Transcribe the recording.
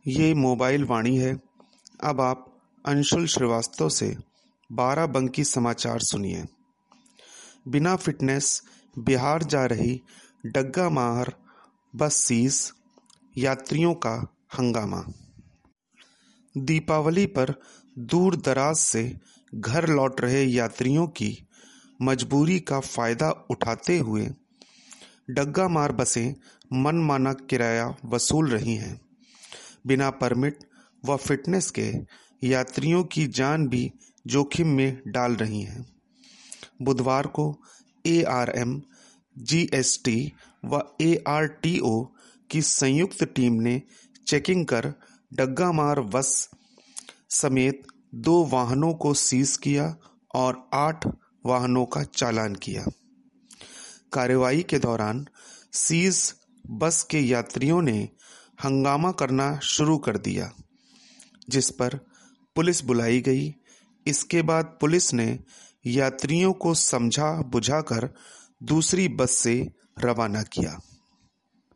ये मोबाइल वाणी है। अब आप अंशुल श्रीवास्तव से बाराबंकी समाचार सुनिए। बिना फिटनेस बिहार जा रही डग्गा मार बस सीज, यात्रियों का हंगामा। दीपावली पर दूर दराज से घर लौट रहे यात्रियों की मजबूरी का फायदा उठाते हुए डग्गा मार बसें मनमाना किराया वसूल रही हैं। बिना परमिट व फिटनेस के यात्रियों की जान भी जोखिम में डाल रही हैं। बुधवार को ARM, GST व ARTO की संयुक्त टीम ने चेकिंग कर डग्गा मार बस समेत 2 वाहनों को सीज किया और 8 वाहनों का चालान किया। कार्रवाई के दौरान सीज बस के यात्रियों ने हंगामा करना शुरू कर दिया, जिस पर पुलिस बुलाई गई। इसके बाद पुलिस ने यात्रियों को समझा बुझाकर दूसरी बस से रवाना किया।